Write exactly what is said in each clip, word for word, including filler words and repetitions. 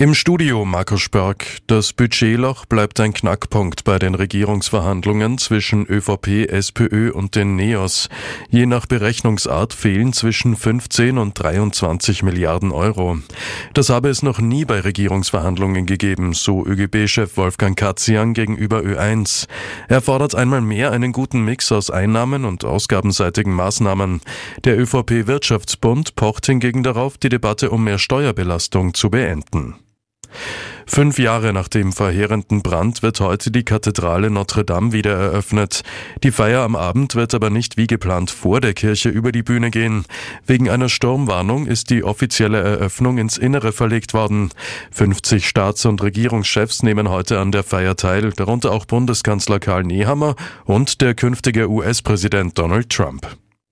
Im Studio Markus Spörk. Das Budgetloch bleibt ein Knackpunkt bei den Regierungsverhandlungen zwischen ÖVP, SPÖ und den Neos. Je nach Berechnungsart fehlen zwischen fünfzehn und dreiundzwanzig Milliarden Euro. Das habe es noch nie bei Regierungsverhandlungen gegeben, so ÖGB-Chef Wolfgang Katzian gegenüber Ö eins. Er fordert einmal mehr einen guten Mix aus Einnahmen- und ausgabenseitigen Maßnahmen. Der ÖVP-Wirtschaftsbund pocht hingegen darauf, die Debatte um mehr Steuerbelastung zu beenden. Fünf Jahre nach dem verheerenden Brand wird heute die Kathedrale Notre Dame wieder eröffnet. Die Feier am Abend wird aber nicht wie geplant vor der Kirche über die Bühne gehen. Wegen einer Sturmwarnung ist die offizielle Eröffnung ins Innere verlegt worden. fünfzig Staats- und Regierungschefs nehmen heute an der Feier teil, darunter auch Bundeskanzler Karl Nehammer und der künftige U S-Präsident Donald Trump.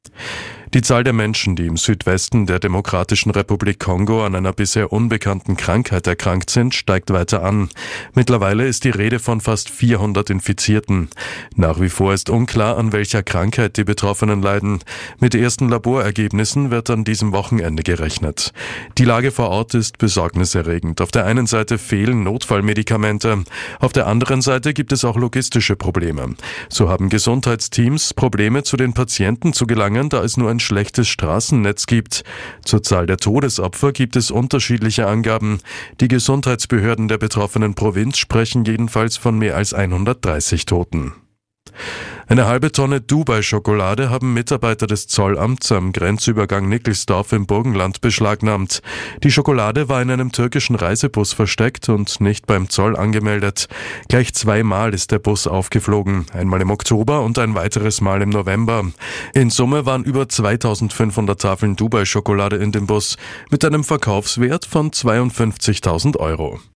Die Zahl der Menschen, die im Südwesten der Demokratischen Republik Kongo an einer bisher unbekannten Krankheit erkrankt sind, steigt weiter an. Mittlerweile ist die Rede von fast vierhundert Infizierten. Nach wie vor ist unklar, an welcher Krankheit die Betroffenen leiden. Mit ersten Laborergebnissen wird an diesem Wochenende gerechnet. Die Lage vor Ort ist besorgniserregend. Auf der einen Seite fehlen Notfallmedikamente, auf der anderen Seite gibt es auch logistische Probleme. So haben Gesundheitsteams Probleme, zu den Patienten zu gelangen, da es nur ein schlechtes Straßennetz gibt. Zur Zahl der Todesopfer gibt es unterschiedliche Angaben. Die Gesundheitsbehörden der betroffenen Provinz sprechen jedenfalls von mehr als hundertdreißig Toten. Eine halbe Tonne Dubai-Schokolade haben Mitarbeiter des Zollamts am Grenzübergang Nickelsdorf im Burgenland beschlagnahmt. Die Schokolade war in einem türkischen Reisebus versteckt und nicht beim Zoll angemeldet. Gleich zweimal ist der Bus aufgeflogen, einmal im Oktober und ein weiteres Mal im November. In Summe waren über zweitausendfünfhundert Tafeln Dubai-Schokolade in dem Bus mit einem Verkaufswert von zweiundfünfzigtausend Euro.